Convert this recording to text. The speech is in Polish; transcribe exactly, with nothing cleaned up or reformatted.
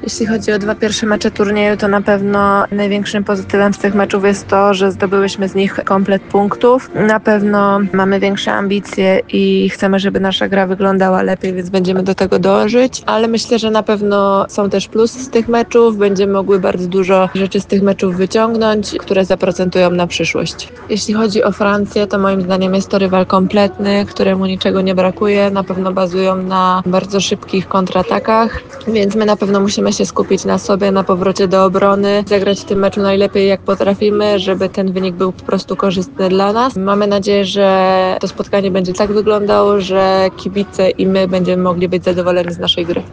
Jeśli chodzi o dwa pierwsze mecze turnieju, to na pewno największym pozytywem z tych meczów jest to, że zdobyłyśmy z nich komplet punktów. Na pewno mamy większe ambicje i chcemy, żeby nasza gra wyglądała lepiej, więc będziemy do tego dążyć, ale myślę, że na pewno są też plusy z tych meczów. Będziemy mogły bardzo dużo rzeczy z tych meczów wyciągnąć, które zaprocentują na przyszłość. Jeśli chodzi o Francję, to moim zdaniem jest to rywal kompletny, któremu niczego nie brakuje. Na pewno bazują na bardzo szybkich kontratakach, więc my na pewno musimy się skupić na sobie, na powrocie do obrony, zagrać w tym meczu najlepiej jak potrafimy, żeby ten wynik był po prostu korzystny dla nas. Mamy nadzieję, że to spotkanie będzie tak wyglądało, że kibice i my będziemy mogli być zadowoleni z naszej gry.